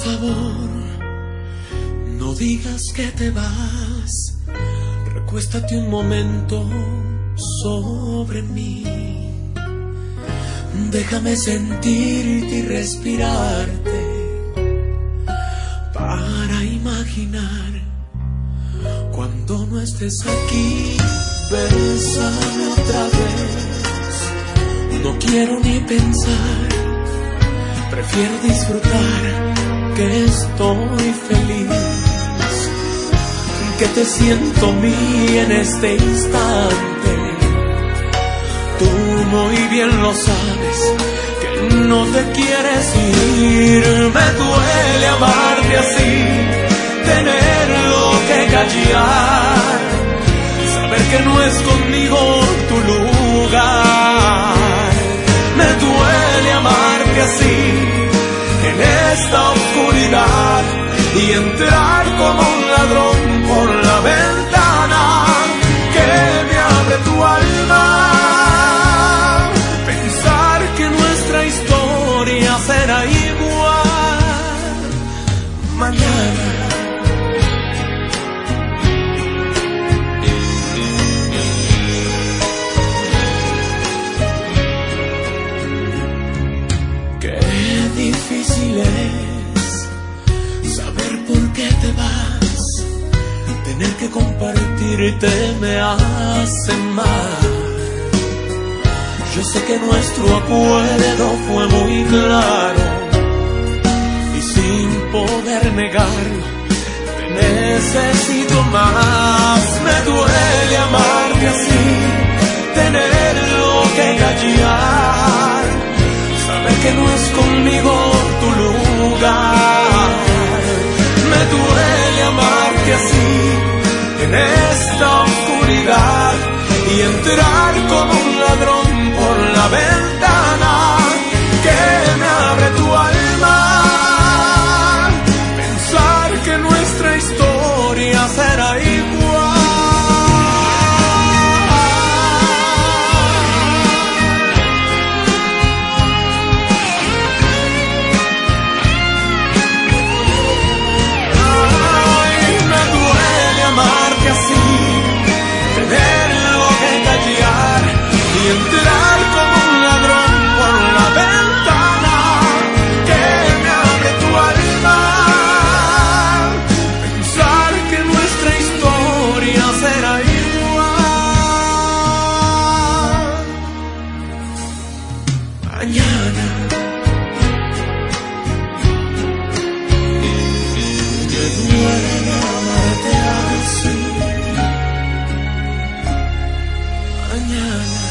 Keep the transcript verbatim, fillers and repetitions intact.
favor, no digas que te vas. Recuéstate un momento sobre mí. Déjame sentirte y respirarte para imaginar cuando no estés aquí. Bésame otra vez, no quiero ni pensar. Prefiero disfrutar que estoy feliz, que te siento mí en este instante. Tú muy bien lo sabes, que no te quieres ir. Me duele amarte así, tenerlo que callar, saber que no es conmigo tu lugar. Me duele amarte así, en esta oscuridad, y entrar como un ladrón por la ventana que me abre tu alma. Pensar que nuestra historia será igual mañana. Qué difícil es saber por qué te vas. Tener que compartirte me hace mal. Yo sé que nuestro acuerdo fue muy claro, y sin poder negarlo, te necesito más. Me duele amarte así, tenerlo que callar, saber que no es conmigo tu lugar. Me duele amarte así, en esta oscuridad, y entrar como un ladrón por la ventana que me abre tu alma. Pensar que nuestra historia será igual. Ay, me duele amarte así, tenerlo que callar y entrar como un ladrón por la ventana que me abre tu alma. Pensar que nuestra historia será igual mañana. Me duele amarte así mañana.